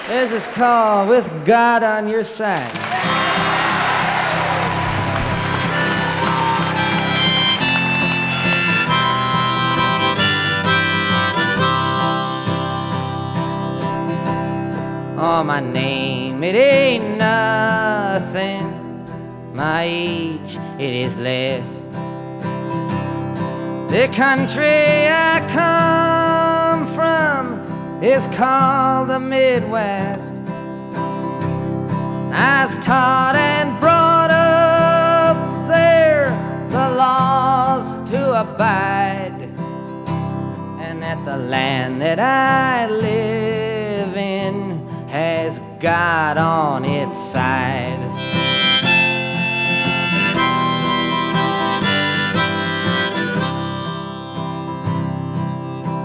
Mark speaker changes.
Speaker 1: This is called With God on Your Side. Oh, my name, it ain't nothing. My age, it is less. The country I come from is called the Midwest. I was taught and brought up there the laws to abide, and that the land that I live in has God on its side.